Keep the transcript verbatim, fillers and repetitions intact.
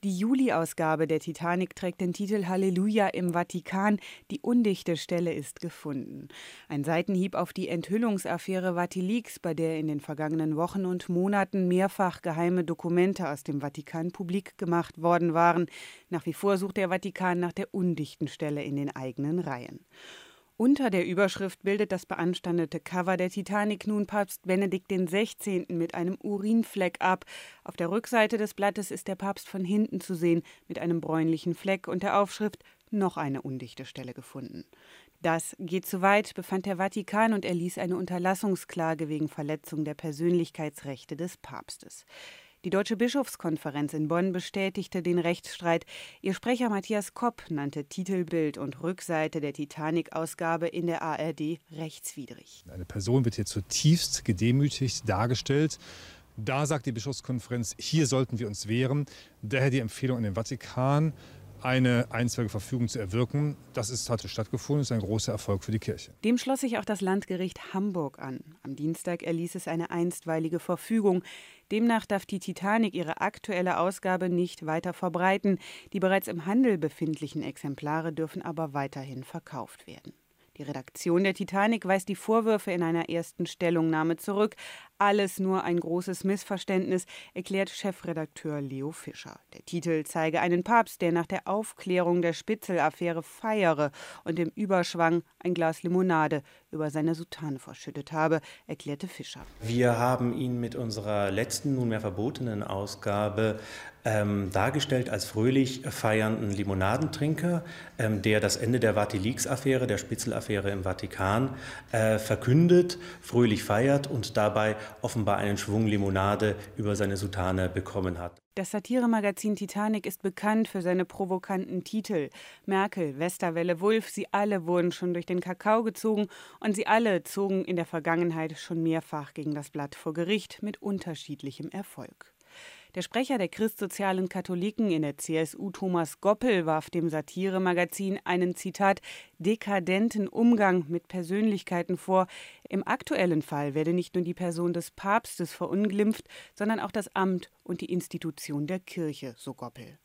Die Juli-Ausgabe der Titanic trägt den Titel Halleluja im Vatikan. Die undichte Stelle ist gefunden. Ein Seitenhieb auf die Enthüllungsaffäre Vatileaks, bei der in den vergangenen Wochen und Monaten mehrfach geheime Dokumente aus dem Vatikan publik gemacht worden waren. Nach wie vor sucht der Vatikan nach der undichten Stelle in den eigenen Reihen. Unter der Überschrift bildet das beanstandete Cover der Titanic nun Papst Benedikt der Sechzehnte. mit einem Urinfleck ab. Auf der Rückseite des Blattes ist der Papst von hinten zu sehen, mit einem bräunlichen Fleck und der Aufschrift »Noch eine undichte Stelle gefunden«. Das geht zu weit, befand der Vatikan und erließ eine Unterlassungsklage wegen Verletzung der Persönlichkeitsrechte des Papstes. Die Deutsche Bischofskonferenz in Bonn bestätigte den Rechtsstreit. Ihr Sprecher Matthias Kopp nannte Titelbild und Rückseite der Titanic-Ausgabe in der A R D rechtswidrig. Eine Person wird hier zutiefst gedemütigt dargestellt. Da sagt die Bischofskonferenz, hier sollten wir uns wehren. Daher die Empfehlung an den Vatikan, eine einstweilige Verfügung zu erwirken. Das ist, hatte stattgefunden, ist ein großer Erfolg für die Kirche. Dem schloss sich auch das Landgericht Hamburg an. Am Dienstag erließ es eine einstweilige Verfügung. Demnach darf die Titanic ihre aktuelle Ausgabe nicht weiter verbreiten. Die bereits im Handel befindlichen Exemplare dürfen aber weiterhin verkauft werden. Die Redaktion der Titanic weist die Vorwürfe in einer ersten Stellungnahme zurück. Alles nur ein großes Missverständnis, erklärt Chefredakteur Leo Fischer. Der Titel zeige einen Papst, der nach der Aufklärung der Spitzel-Affäre feiere und im Überschwang ein Glas Limonade über seine Soutane verschüttet habe, erklärte Fischer. Wir haben ihn mit unserer letzten, nunmehr verbotenen Ausgabe ähm, dargestellt als fröhlich feiernden Limonadentrinker, ähm, der das Ende der Vatileaks-Affäre, der Spitzel-Affäre im Vatikan, äh, verkündet, fröhlich feiert und dabei offenbar einen Schwung Limonade über seine Soutane bekommen hat. Das Satiremagazin Titanic ist bekannt für seine provokanten Titel. Merkel, Westerwelle, Wulff, sie alle wurden schon durch den Kakao gezogen und sie alle zogen in der Vergangenheit schon mehrfach gegen das Blatt vor Gericht mit unterschiedlichem Erfolg. Der Sprecher der christsozialen Katholiken in der C S U, Thomas Goppel, warf dem Satiremagazin einen, Zitat, dekadenten Umgang mit Persönlichkeiten vor. Im aktuellen Fall werde nicht nur die Person des Papstes verunglimpft, sondern auch das Amt und die Institution der Kirche, so Goppel.